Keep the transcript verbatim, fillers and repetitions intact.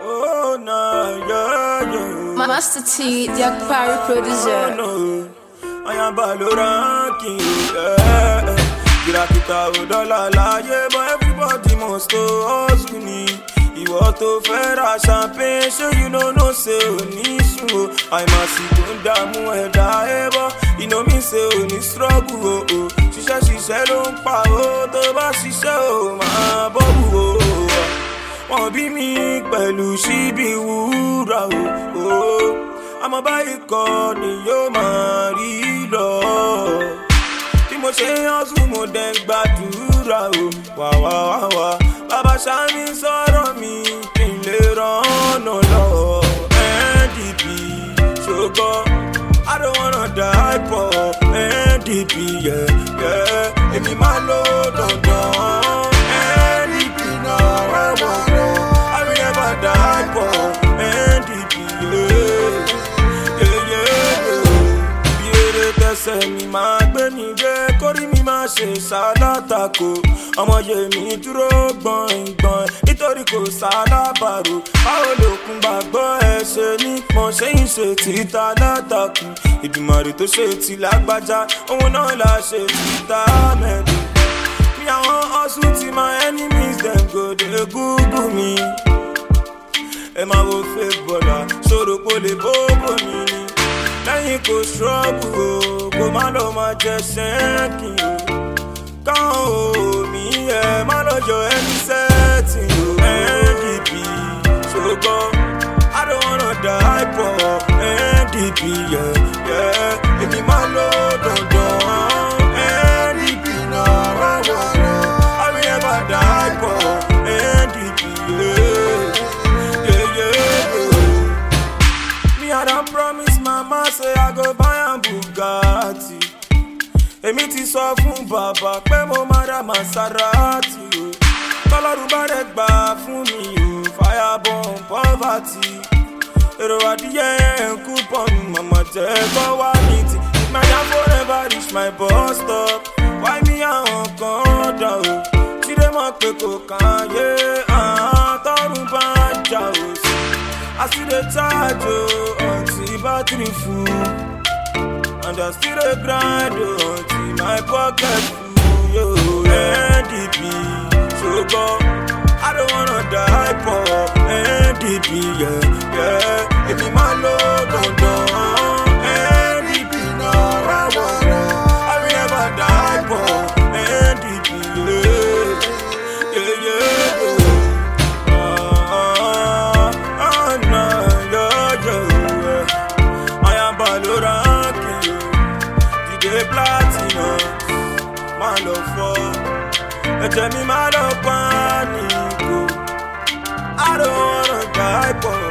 Oh no, yeah, yeah. Master T, the Akpari producer. Oh no, I am Baloranking, yeah. Kirakita odola láyé, but everybody must to hustle ni. Ìwọ tó fẹ́ ra champagne, ṣé you no know say òní sùn o. Àìmásí tó ń dààmú ẹ̀dá ẹbọ, you know me say òní struggle o o. Ṣiṣẹ́ ṣiṣẹ́ ló ń pa o, tó bá ṣiṣẹ́ o máa bọ́bù o. Wọ́n bí mi pẹ̀lú ṣíbí wúrà o. Àmọ́ báyìí kọ́ ni yóò máa rí lọ. Bí mo ṣe hustle mo dẹ̀ ń gbàdúrà o. Wà wá wá wá. Bàbá Ṣáni sọ̀rọ̀ mi kí n lè rọ́nà lọ. N D P ṣògo, I don't wanna die poor. N D P yeah yeah, èmi máa lọ dandan. N D P náà wá wá wá, I will never die poor. N D P yeah yeah yeah. Bí eré tẹsẹ̀ mi máa gbé mi dé, kórí mi máa ṣe ṣàlátàkò. Ọmọ yèmí dúró gbọ̀ngbọ̀n nítorí kò sálábàrò. Báwo lòkun gbàgbọ́ ẹ ṣe nípọn ṣé ń ṣe títa látàkùn. Ìdùmarè tó ṣe ti lágbájá, òun náà la ṣe títa mẹ́rin. Bí àwọn hustle ti my enemies dem go dey google mi. Ẹ máa wo fake bọ́lá, ṣòro kò lè bóbó mi ni. Lẹ́yìn kò ṣọ́ọ̀bù o, kò má lọ máa jẹ ṣẹ́ẹ̀kì o. Káwọn omi ẹ má lọ́jọ́ ẹni sẹ́ẹ̀tì o. N D P ṣògo, I don't wanna die poor. N D P yeah yeah, èmi máa lọ dandan. N D P náà wá wá wá, I will never die poor. N D P yeah yeah yeah. Me I don promise mama say I go buy am Bugatti. Èmi ti sọ fún bàbá pé mo máa ra Maserati o. Tọ́lọ́run bá dẹ̀ gbà fún mi o, fireborn poverty. Èrò adìyẹ ẹ̀kú pọ̀nù màmá jẹ́ kọ́ wá ní ti. My jam forever reach my bus stop. Why me àwọn kan dà o? Jíde mọ̀ pé kò kàn yé àwọn tọ́run bá jà o sí. I still dey charge o until battery full. And I still a grind oh, until my pocket full, yo. N D P, ṣògo, I don't wanna die poor. N D P, yeah, yeah, èmi máa lọ dandan. N D P náà wá wá wá, I will never die poor. N D P, yeah, yeah, yeah, yeah. Ah, ah, nah, yeah, yeah. I am Baloranking. The platinum, my love for. Ẹ̀jẹ̀ mi máa lọ pa ní ìgò. I don't wanna die poor.